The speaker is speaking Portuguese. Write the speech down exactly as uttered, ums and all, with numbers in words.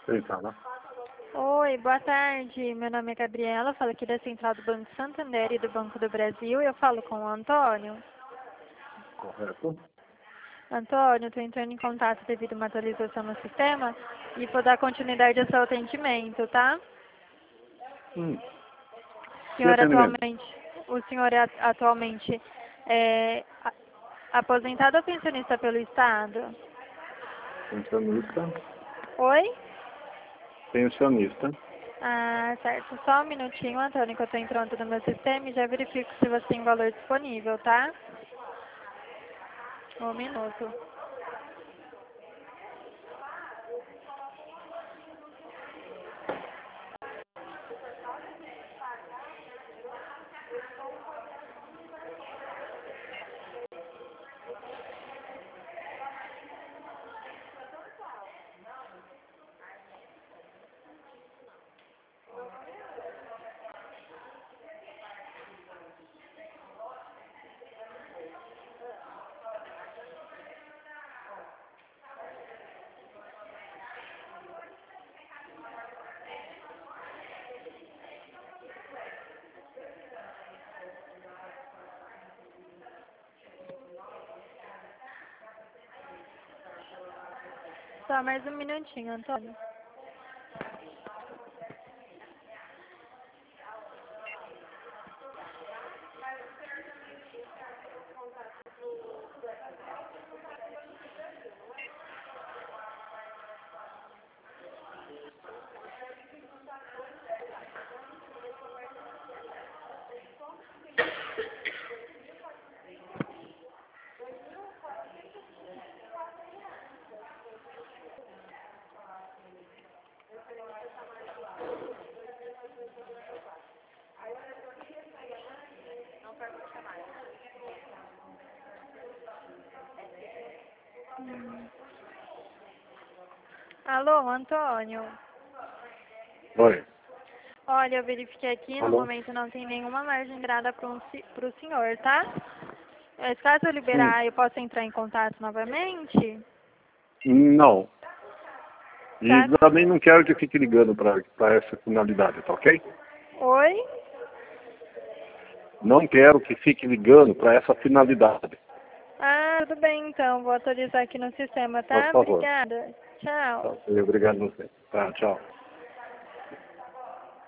Quem fala? Oi, boa tarde. Meu nome é Gabriela, falo aqui da Central do Banco Santander e do Banco do Brasil. Eu falo com o Antônio. Correto. Antônio, estou entrando em contato devido a uma atualização no sistema e vou dar continuidade ao seu atendimento, tá? Hum. O Que senhor atendimento? atualmente, o senhor é at- atualmente é a- aposentado ou pensionista pelo Estado? Pensionista. Oi? Pensionista. Ah, certo. Só um minutinho, Antônio, que eu estou entrando no meu sistema e já verifico se você tem valor disponível, tá? Um minuto. Só mais um minutinho, Antônio. Hum. Alô, Antônio? Oi. Olha, eu verifiquei aqui, no Alô? momento não tem nenhuma margem de entrada para o senhor, tá? Mas caso eu Hum. liberar, eu posso entrar em contato novamente? Não. E Tá? também não quero que fique ligando para essa finalidade, tá ok? Oi? Não quero que fique ligando para essa finalidade. Ah, tudo bem então, vou atualizar aqui no sistema, Por tá? favor. Obrigada. Tchau. Tá, obrigado a você. Tá, tchau.